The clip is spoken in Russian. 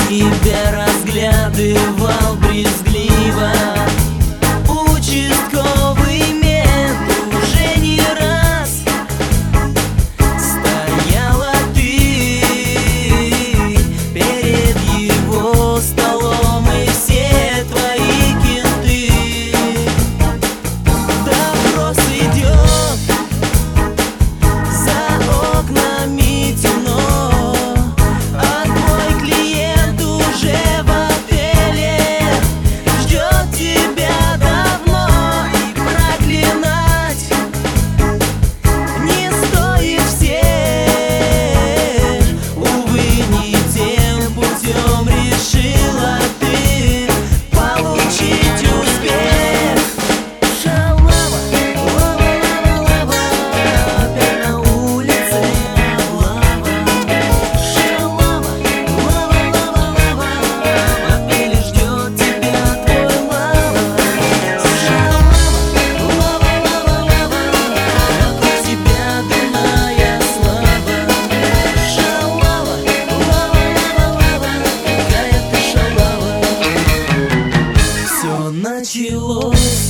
тебя разглядывал брезгливо. Участковый мент уже не раз. Стояла ты перед его столом, и все твои кенты. Допрос идет, за окнами темно, а твой клиент уже в отеле ждет тебя давно. И проклинать не стоит всех, увы, не тем путем решила ты получить успех. Шалава, лава-лава-лава, опять на улице облава. Шалава, лава-лава-лава, в отеле ждет тебя твой лава. Шалава, лава-лава-лава, вокруг тебя дурная слава. Шалава, лава-лава-лава, какая ты шалава. Все началось